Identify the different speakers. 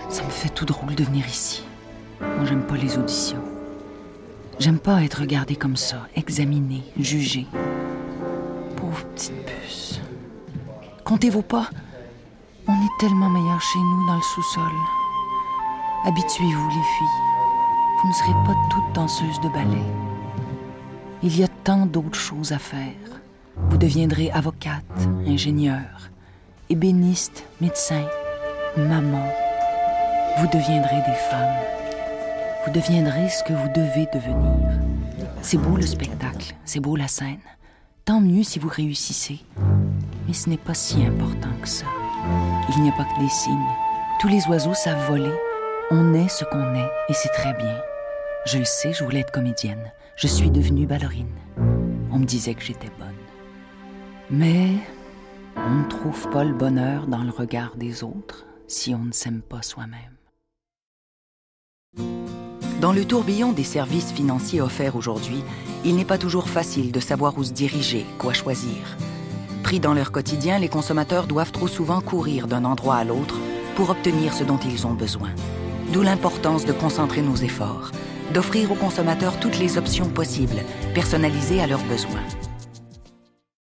Speaker 1: Ça me fait tout drôle de venir ici. Moi, j'aime pas les auditions. J'aime pas être regardée comme ça, examinée, jugée. Pauvre petite puce. Comptez vos pas. On est tellement meilleurs chez nous, dans le sous-sol. Habituez-vous, les filles. Vous ne serez pas toutes danseuses de ballet. Il y a tant d'autres choses à faire. Vous deviendrez avocate, ingénieure, ébéniste, médecin, maman. Vous deviendrez des femmes. Vous deviendrez ce que vous devez devenir. C'est beau le spectacle, c'est beau la scène. Tant mieux si vous réussissez. Mais ce n'est pas si important que ça. Il n'y a pas que des signes. Tous les oiseaux savent voler. On est ce qu'on est, et c'est très bien. Je le sais, je voulais être comédienne. Je suis devenue ballerine. On me disait que j'étais bonne. Mais on ne trouve pas le bonheur dans le regard des autres si on ne s'aime pas soi-même. Dans le tourbillon des services financiers offerts aujourd'hui, il n'est pas toujours facile de savoir où se diriger, quoi choisir. Pris dans leur quotidien, les consommateurs doivent trop souvent courir d'un endroit à l'autre pour obtenir ce dont ils ont besoin. D'où l'importance de concentrer nos efforts, d'offrir aux consommateurs toutes les options possibles, personnalisées à leurs besoins.